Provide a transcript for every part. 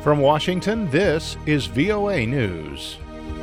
From Washington, this is VOA News.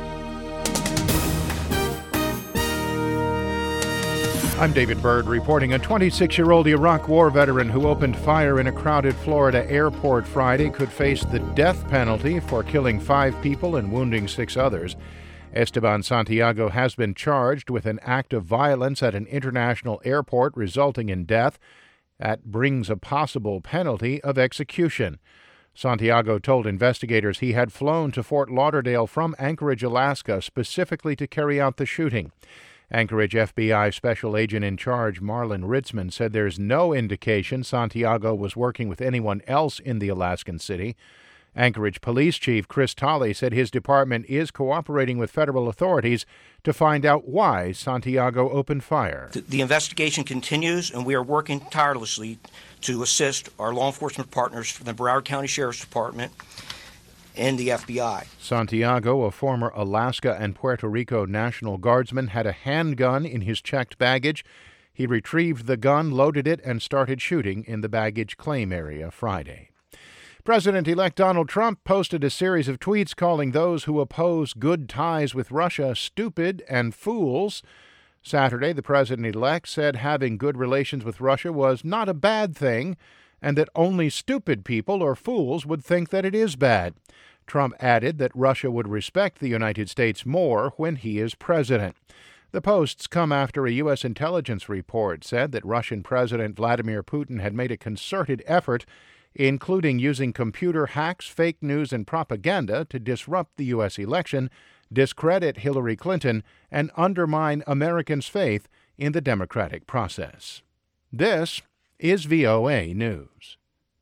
I'm David Byrd reporting. A 26-year-old Iraq War veteran who opened fire in a crowded Florida airport Friday could face the death penalty for killing 5 people and wounding 6 others. Esteban Santiago has been charged with an act of violence at an international airport resulting in death. That brings a possible penalty of execution. Santiago told investigators he had flown to Fort Lauderdale from Anchorage, Alaska, specifically to carry out the shooting. Anchorage FBI Special Agent in Charge Marlon Ritzman said there's no indication Santiago was working with anyone else in the Alaskan city. Anchorage Police Chief Chris Tolley said his department is cooperating with federal authorities to find out why Santiago opened fire. The investigation continues, and we are working tirelessly to assist our law enforcement partners from the Broward County Sheriff's Department and the FBI. Santiago, a former Alaska and Puerto Rico National Guardsman, had a handgun in his checked baggage. He retrieved the gun, loaded it, and started shooting in the baggage claim area Friday. President-elect Donald Trump posted a series of tweets calling those who oppose good ties with Russia stupid and fools. Saturday, the president-elect said having good relations with Russia was not a bad thing, and that only stupid people or fools would think that it is bad. Trump added that Russia would respect the United States more when he is president. The posts come after a U.S. intelligence report said that Russian President Vladimir Putin had made a concerted effort, including using computer hacks, fake news, and propaganda to disrupt the U.S. election, discredit Hillary Clinton, and undermine Americans' faith in the democratic process. This is VOA News.